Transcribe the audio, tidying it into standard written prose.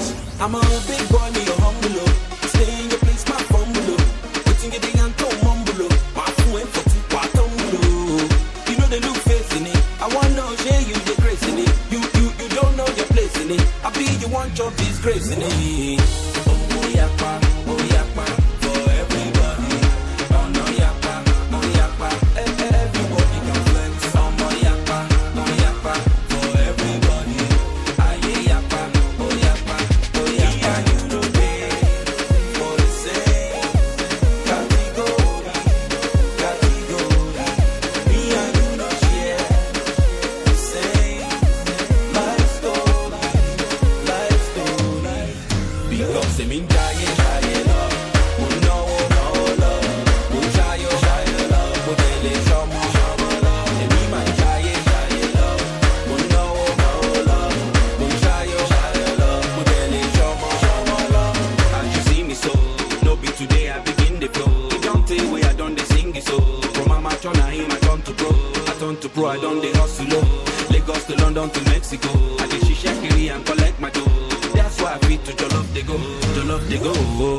I'm a big boy, me a humble. Stay in your place, my fumble. Putting your thing and come mumble. My phone for two part humble. You know they look facing it. I want no share you the grace in it. You don't know your place in it. I be you want your disgrace in it. Oh yakpa, for everybody. Oh no yakpa, everybody can flex. Oh no yakpa, for everybody. Aye yakpa, oh yakpa, yeah, you know they for the same category. Me and you know share the same life story. Because I'm in giant love. Oh no, love. Oh giant love. Oh they show love. And me my giant love. Oh no, love. Oh giant love. Oh they show love. As you see me so, no be today I begin the flow. It don't take way I done the sing it so. From amateur now him I turn to pro. I done the hustle. Lagos to London to Mexico. I did shishakiri and collect my dough. That's why I fit to Jollof they go.